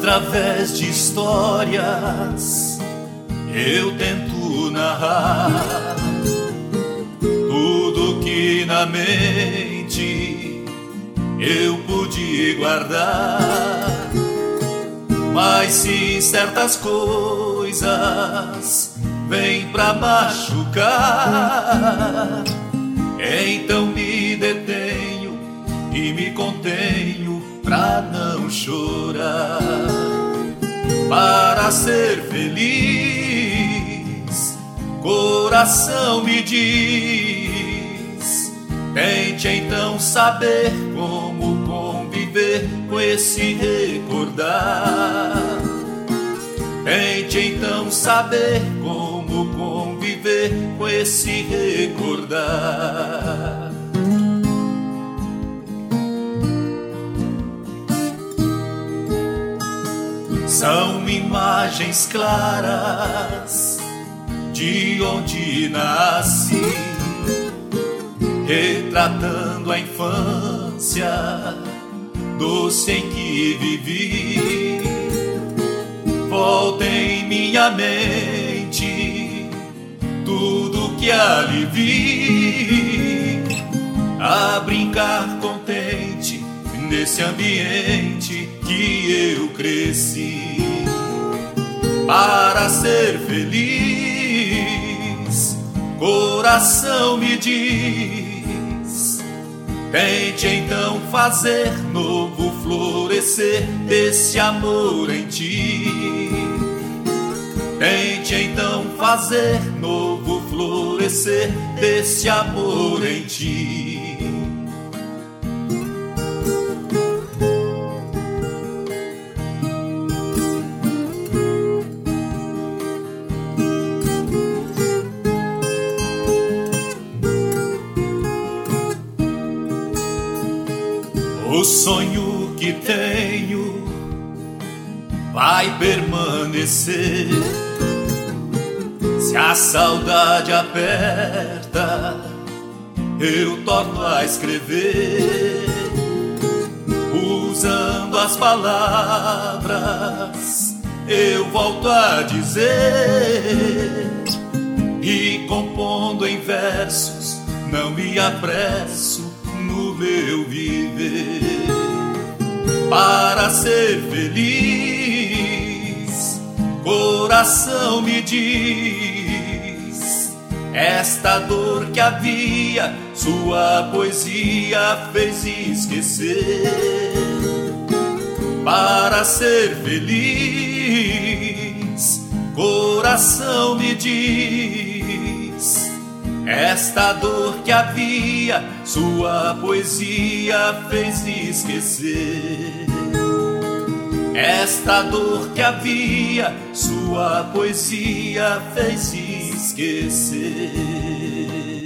através de histórias eu tento narrar tudo que na mente eu pude guardar. Mas se certas coisas vêm pra machucar, então me detenho e me contenho pra não chorar. Para ser feliz, coração me diz, tente então saber como conviver com esse recordar. Tente então saber como conviver com esse recordar. São imagens claras de onde nasci, retratando a infância doce em que vivi. Volta em minha mente tudo que ali vi, a brincar contente nesse ambiente que eu cresci. Para ser feliz, coração me diz, tente então fazer novo florescer desse amor em ti. Tente então fazer novo florescer desse amor em ti. O sonho que tenho vai permanecer. Se a saudade aperta, eu torno a escrever, usando as palavras eu volto a dizer, e compondo em versos não me apresso no meu viver. Para ser feliz, coração me diz, esta dor que havia sua poesia fez esquecer. Para ser feliz, coração me diz, esta dor que havia sua poesia fez esquecer. Esta dor que havia sua poesia fez esquecer.